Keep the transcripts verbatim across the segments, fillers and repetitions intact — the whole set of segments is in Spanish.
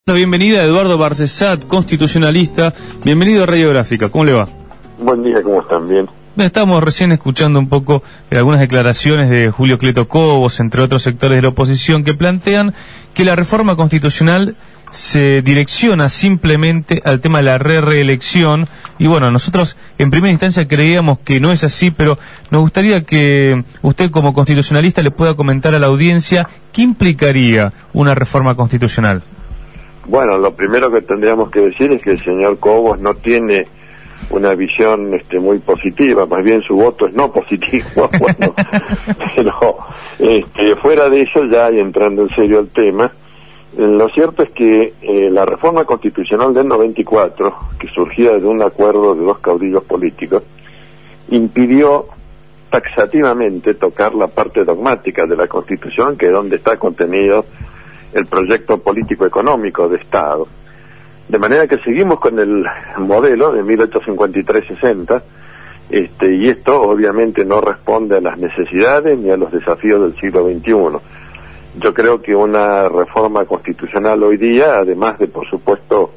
Bienvenida Eduardo Barcesat, constitucionalista. Bienvenido a Radiográfica. ¿Cómo le va? Buen día, ¿cómo están? Bien. Estamos recién escuchando un poco eh, algunas declaraciones de Julio Cleto Cobos, entre otros sectores de la oposición, que plantean que la reforma constitucional se direcciona simplemente al tema de la re-reelección. Y bueno, nosotros en primera instancia creíamos que no es así, pero nos gustaría que usted como constitucionalista le pueda comentar a la audiencia qué implicaría una reforma constitucional. Bueno, lo primero que tendríamos que decir es que el señor Cobos no tiene una visión este, muy positiva, más bien su voto es no positivo. Bueno, pero este, fuera de eso, ya y entrando en serio al tema, eh, lo cierto es que eh, la reforma constitucional del noventa y cuatro, que surgía de un acuerdo de dos caudillos políticos, impidió taxativamente tocar la parte dogmática de la Constitución, que es donde está contenido el proyecto político-económico de Estado. De manera que seguimos con el modelo de mil ochocientos cincuenta y tres sesenta, este, y esto obviamente no responde a las necesidades ni a los desafíos del siglo veintiuno. Yo creo que una reforma constitucional hoy día, además de, por supuesto,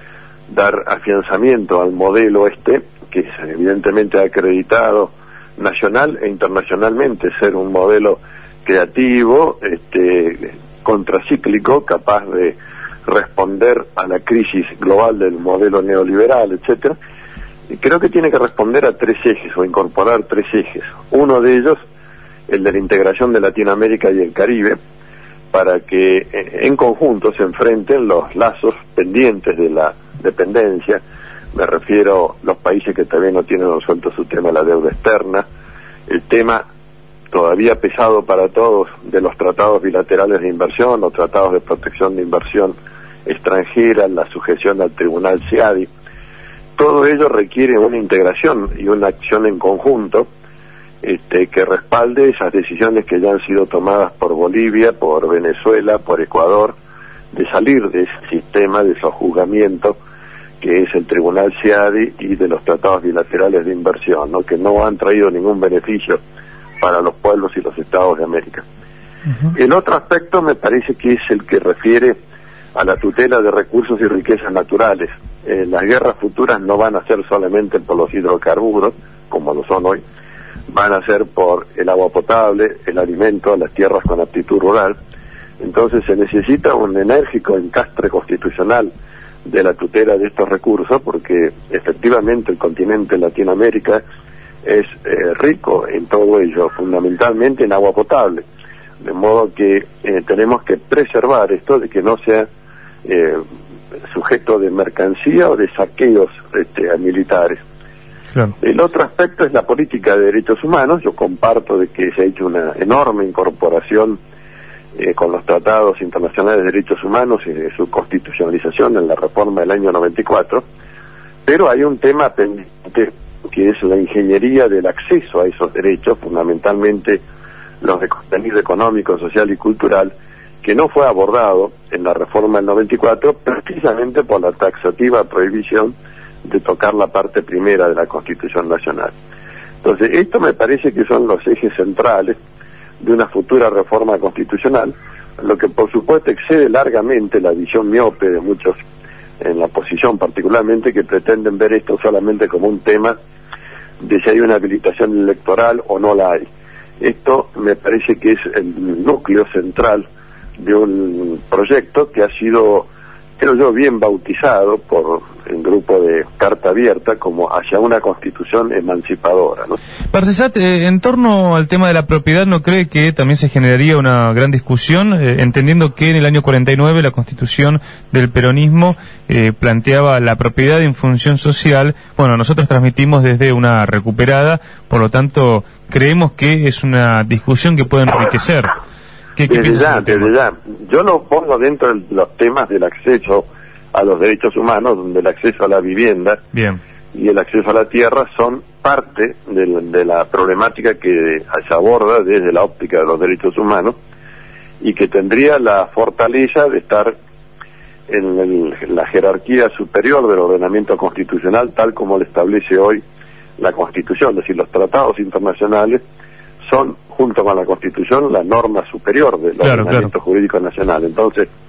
dar afianzamiento al modelo este, que es evidentemente acreditado nacional e internacionalmente ser un modelo creativo, este, contracíclico, capaz de responder a la crisis global del modelo neoliberal, etcétera, y creo que tiene que responder a tres ejes o incorporar tres ejes. Uno de ellos, el de la integración de Latinoamérica y el Caribe, para que en conjunto se enfrenten los lazos pendientes de la dependencia. Me refiero a los países que todavía no tienen resuelto su tema de la deuda externa, el tema todavía pesado para todos de los tratados bilaterales de inversión o tratados de protección de inversión extranjera, la sujeción al tribunal C I A D I. Todo ello requiere una integración y una acción en conjunto este, que respalde esas decisiones que ya han sido tomadas por Bolivia, por Venezuela, por Ecuador, de salir de ese sistema de sojuzgamiento que es el tribunal C I A D I y de los tratados bilaterales de inversión, ¿no? Que no han traído ningún beneficio para los pueblos y los estados de América. Uh-huh. El otro aspecto me parece que es el que refiere a la tutela de recursos y riquezas naturales. Eh, las guerras futuras no van a ser solamente por los hidrocarburos, como lo son hoy, van a ser por el agua potable, el alimento, las tierras con aptitud rural. Entonces se necesita un enérgico encastre constitucional de la tutela de estos recursos, porque efectivamente el continente Latinoamérica es eh, rico en todo ello, fundamentalmente en agua potable, de modo que eh, tenemos que preservar esto de que no sea eh, sujeto de mercancía o de saqueos este, a militares. Claro. El otro aspecto es la política de derechos humanos. Yo comparto de que se ha hecho una enorme incorporación eh, con los tratados internacionales de derechos humanos y de su constitucionalización en la reforma del año noventa y cuatro, pero hay un tema pendiente que es la ingeniería del acceso a esos derechos, fundamentalmente los de contenido económico, social y cultural, que no fue abordado en la reforma del noventa y cuatro, precisamente por la taxativa prohibición de tocar la parte primera de la Constitución Nacional. Entonces, esto me parece que son los ejes centrales de una futura reforma constitucional, lo que por supuesto excede largamente la visión miope de muchos en la oposición, particularmente, que pretenden ver esto solamente como un tema de si hay una habilitación electoral o no la hay. Esto me parece que es el núcleo central de un proyecto que ha sido, creo yo, bien bautizado por el grupo de Carta Abierta como hacia una constitución emancipadora, ¿no? Barcesat, eh, en torno al tema de la propiedad, ¿no cree que también se generaría una gran discusión, eh, entendiendo que en el año cuarenta y nueve la constitución del peronismo eh, planteaba la propiedad en función social? Bueno, nosotros transmitimos desde una recuperada, por lo tanto, creemos que es una discusión que puede enriquecer. ¿Qué, qué desde ya, desde ya. Yo lo pongo dentro de los temas del acceso a los derechos humanos, donde el acceso a la vivienda Bien. y el acceso a la tierra son parte de, de la problemática que se aborda desde la óptica de los derechos humanos y que tendría la fortaleza de estar en, el, en la jerarquía superior del ordenamiento constitucional, tal como lo establece hoy la Constitución. Es decir, los tratados internacionales son, junto con la Constitución, la norma superior del claro, ordenamiento claro. jurídico nacional. Entonces,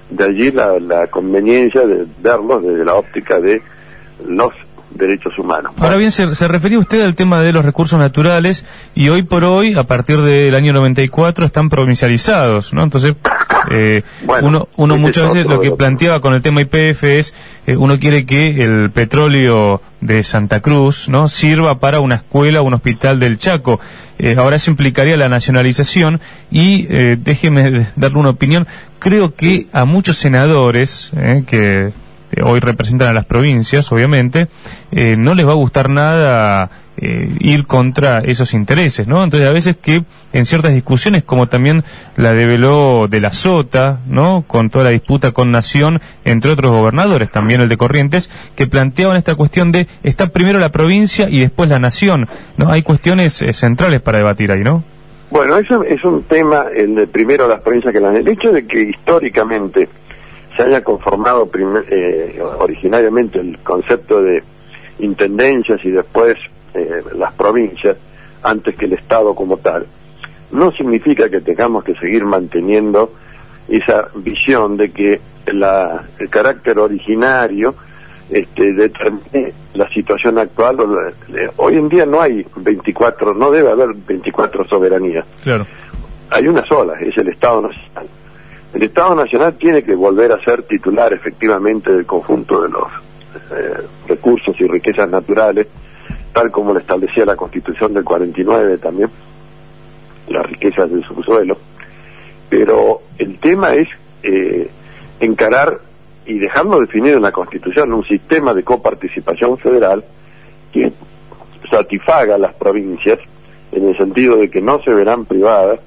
De allí la, la conveniencia de verlos desde la óptica de los derechos humanos. Ahora bien, se, se refería usted al tema de los recursos naturales y hoy por hoy, a partir del año noventa y cuatro, están provincializados, ¿no? Entonces, eh, bueno, uno, uno muchas veces lo que planteaba con el tema Y P F es, eh, uno quiere que el petróleo de Santa Cruz, ¿no?, sirva para una escuela o un hospital del Chaco. Eh, ahora eso implicaría la nacionalización y, eh, déjeme darle una opinión, creo que a muchos senadores, eh, que hoy representan a las provincias, obviamente, eh, no les va a gustar nada eh, ir contra esos intereses, ¿no? Entonces, a veces que en ciertas discusiones, como también la develó de la Sota, ¿no?, con toda la disputa con Nación, entre otros gobernadores, también el de Corrientes, que planteaban esta cuestión de, está primero la provincia y después la Nación, ¿no? Hay cuestiones eh, centrales para debatir ahí, ¿no? Bueno, eso es un tema, el de primero las provincias que la... El hecho de que históricamente se haya conformado primer, eh, originariamente el concepto de intendencias y después eh, las provincias antes que el Estado como tal, no significa que tengamos que seguir manteniendo esa visión de que la, el carácter originario este, determine la situación actual. Hoy en día no hay veinticuatro, no debe haber veinticuatro soberanías. Claro. Hay una sola, es el Estado Nacional. El Estado Nacional tiene que volver a ser titular efectivamente del conjunto de los eh, recursos y riquezas naturales, tal como lo establecía la Constitución del cuarenta y nueve también, las riquezas del subsuelo. Pero el tema es eh, encarar y dejarlo definido en la Constitución un sistema de coparticipación federal que satisfaga a las provincias en el sentido de que no se verán privadas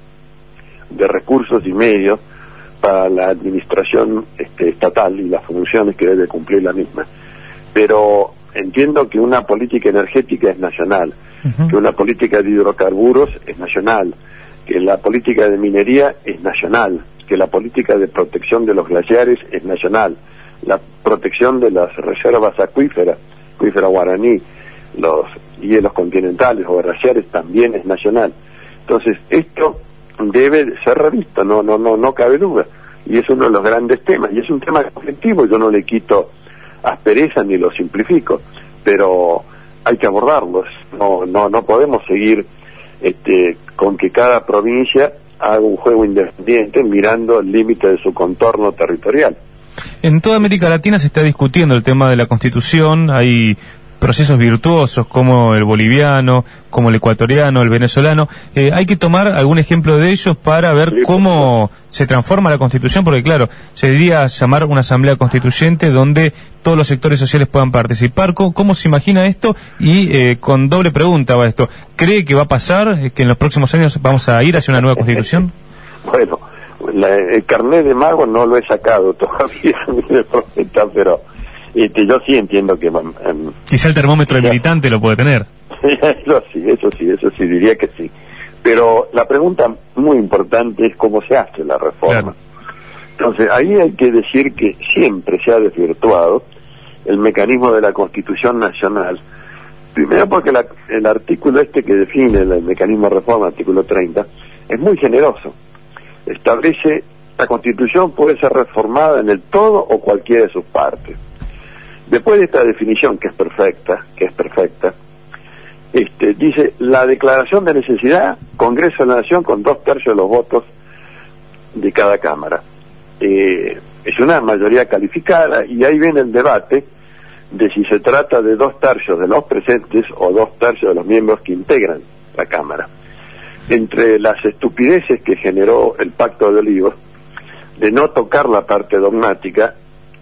de recursos y medios para la administración este, estatal y las funciones que debe cumplir la misma. Pero entiendo que una política energética es nacional, uh-huh. que una política de hidrocarburos es nacional, que la política de minería es nacional, que la política de protección de los glaciares es nacional, la protección de las reservas acuíferas, acuífera guaraní, los hielos continentales o glaciares también es nacional. Entonces, esto debe ser revisto, no no no no cabe duda, y es uno de los grandes temas, y es un tema conflictivo. Yo no le quito aspereza ni lo simplifico, pero hay que abordarlos. No no no podemos seguir este con que cada provincia haga un juego independiente mirando el límite de su contorno territorial. En toda América Latina se está discutiendo el tema de la Constitución. Hay procesos virtuosos como el boliviano, como el ecuatoriano, el venezolano. Eh, hay que tomar algún ejemplo de ellos para ver cómo se transforma la Constitución, porque claro, se debería llamar una asamblea constituyente donde todos los sectores sociales puedan participar. ¿Cómo, cómo se imagina esto? Y eh, con doble pregunta va esto. ¿Cree que va a pasar, que en los próximos años vamos a ir hacia una nueva Constitución? Bueno, la, el carnet de mago no lo he sacado todavía, de profeta, pero Este, yo sí entiendo que... Um, Quizá el termómetro de militante lo puede tener. Eso sí, eso sí, eso sí, diría que sí. Pero la pregunta muy importante es cómo se hace la reforma. Claro. Entonces, ahí hay que decir que siempre se ha desvirtuado el mecanismo de la Constitución Nacional. Primero porque la, el artículo este que define el, el mecanismo de reforma, artículo treinta, es muy generoso. Establece, la Constitución puede ser reformada en el todo o cualquiera de sus partes. Después de esta definición, que es perfecta, que es perfecta, este, dice, la declaración de necesidad, Congreso de la Nación con dos tercios de los votos de cada Cámara. Eh, es una mayoría calificada, y ahí viene el debate de si se trata de dos tercios de los presentes o dos tercios de los miembros que integran la Cámara. Entre las estupideces que generó el Pacto de Olivos, de no tocar la parte dogmática,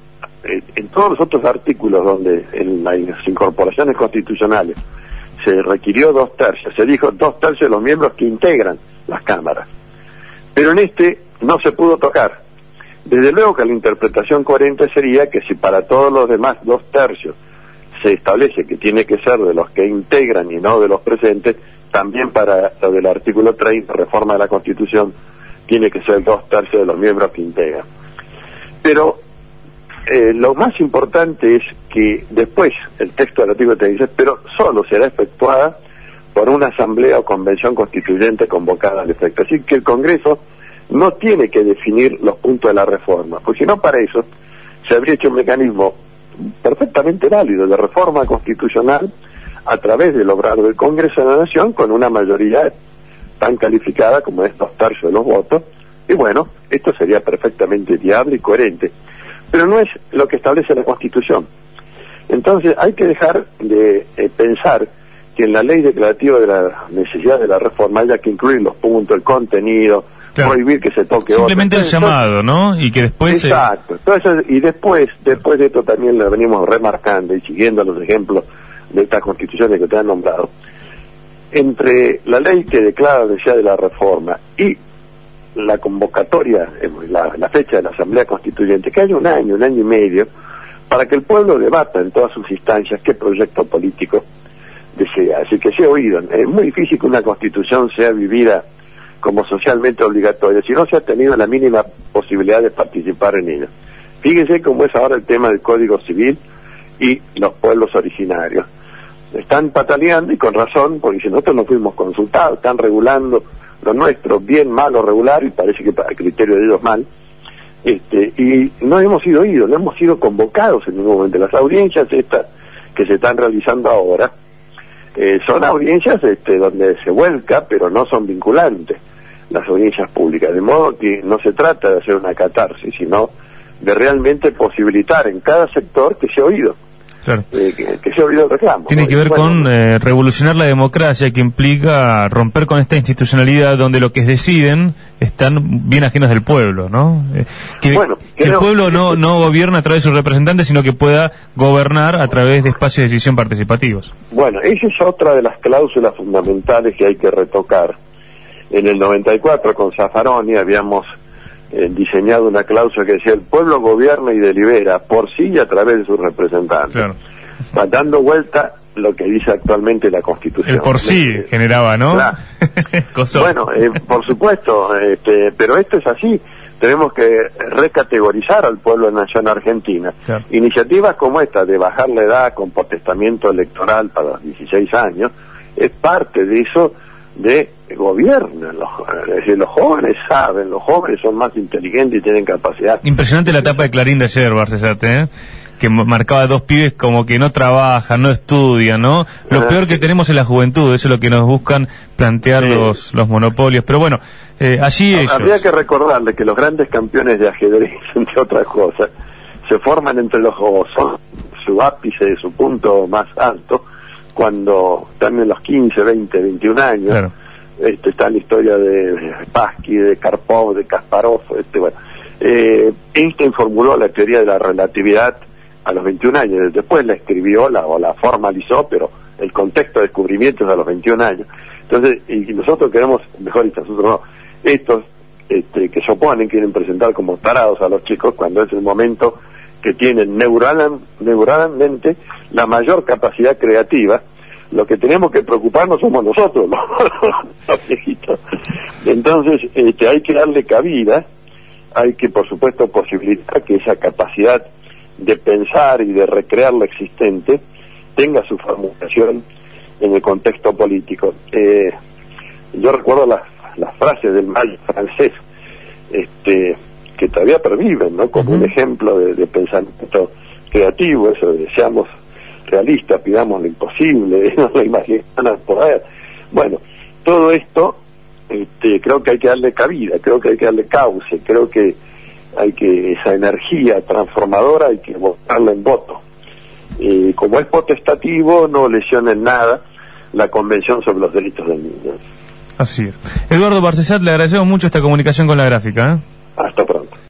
en todos los otros artículos donde en las incorporaciones constitucionales se requirió dos tercios, se dijo dos tercios de los miembros que integran las cámaras, pero en este no se pudo tocar. Desde luego que la interpretación coherente sería que si para todos los demás dos tercios se establece que tiene que ser de los que integran y no de los presentes, también para lo del artículo treinta, reforma de la Constitución, tiene que ser dos tercios de los miembros que integran. Pero Eh, lo más importante es que después el texto del artículo te dice, pero solo será efectuada por una asamblea o convención constituyente convocada al efecto. Así que el Congreso no tiene que definir los puntos de la reforma, porque si no, para eso se habría hecho un mecanismo perfectamente válido de reforma constitucional a través del obrar del Congreso de la Nación con una mayoría tan calificada como es dos tercios de los votos, y bueno, esto sería perfectamente viable y coherente, pero no es lo que establece la Constitución. Entonces hay que dejar de eh, pensar que en la ley declarativa de la necesidad de la reforma haya que incluir los puntos, el contenido, claro, prohibir que se toque simplemente otro. el llamado, ¿no? Y que después... Exacto. Entonces, y después, después de esto también lo venimos remarcando y siguiendo los ejemplos de estas constituciones que te han nombrado, entre la ley que declara la necesidad de la reforma y la convocatoria, la, la fecha de la Asamblea Constituyente, que haya un año, un año y medio, para que el pueblo debata en todas sus instancias qué proyecto político desea, así que sea oído. Es muy difícil que una constitución sea vivida como socialmente obligatoria si no se ha tenido la mínima posibilidad de participar en ella. Fíjense cómo es ahora el tema del Código Civil y los pueblos originarios. Están pataleando, y con razón, porque si nosotros no fuimos consultados, están regulando lo nuestro, bien, mal o regular, y parece que a criterio de ellos mal, este, y no hemos sido oídos, no hemos sido convocados en ningún momento. Las audiencias estas que se están realizando ahora, eh, son audiencias este, donde se vuelca, pero no son vinculantes las audiencias públicas, de modo que no se trata de hacer una catarsis, sino de realmente posibilitar en cada sector que sea oído. Claro. Eh, que, que sea oído el reclamo. Tiene ¿no? que ver bueno, con eh, revolucionar la democracia, que implica romper con esta institucionalidad donde lo que deciden están bien ajenos del pueblo, ¿no? Eh, que, bueno, que el pueblo no, no gobierna a través de sus representantes, sino que pueda gobernar a través de espacios de decisión participativos. Bueno, esa es otra de las cláusulas fundamentales que hay que retocar. En el noventa y cuatro con Zaffaroni habíamos eh, diseñado una cláusula que decía: el pueblo gobierna y delibera por sí y a través de sus representantes. Claro. Va dando vuelta lo que dice actualmente la Constitución. El por sí eh, generaba, ¿no? Claro. Bueno, eh, por supuesto, este, pero esto es así. Tenemos que recategorizar al pueblo de Nación Argentina. Claro. Iniciativas como esta de bajar la edad con potestamiento electoral para los dieciséis años es parte de eso, de gobierno. Los, es decir, los jóvenes saben, los jóvenes son más inteligentes y tienen capacidad. Impresionante la etapa de Clarín de ayer, Barcellate, ¿eh? Que marcaba dos pibes como que no trabajan, no estudian, ¿no? Lo ah, peor que sí. tenemos es la juventud, eso es lo que nos buscan plantear sí. los, los monopolios. Pero bueno, eh, allí ellos... Habría que recordarle que los grandes campeones de ajedrez, entre otras cosas, se forman entre los jóvenes, son su ápice, su punto más alto, cuando están en los quince, veinte, veintiún años. Claro. Este, está en la historia de Spassky, de Karpov, de Kasparov. Este, bueno. eh, Einstein formuló la teoría de la relatividad a los veintiún años, después la escribió la, o la formalizó, pero el contexto de descubrimiento es a los veintiún años. Entonces, y nosotros queremos, mejor dicho, nosotros no, estos este, que se oponen quieren presentar como tarados a los chicos cuando es el momento que tienen neural, neuralmente la mayor capacidad creativa. Lo que tenemos que preocuparnos somos nosotros, los viejitos. Entonces, este, hay que darle cabida, hay que, por supuesto, posibilitar que esa capacidad de pensar y de recrear lo existente tenga su formulación en el contexto político. Eh, yo recuerdo las, las frases del mal francés, este, que todavía perviven, ¿no? Como uh-huh. un ejemplo de, de pensamiento creativo, eso de seamos realistas, pidamos lo imposible, no lo imaginamos poder. Bueno, todo esto este, creo que hay que darle cabida, creo que hay que darle cauce, creo que hay que esa energía transformadora hay que votarla en voto. Eh, como es potestativo, no lesiona en nada la Convención sobre los Derechos del Niño. Así es. Eduardo Barcellate, le agradecemos mucho esta comunicación con La Gráfica, ¿eh? Hasta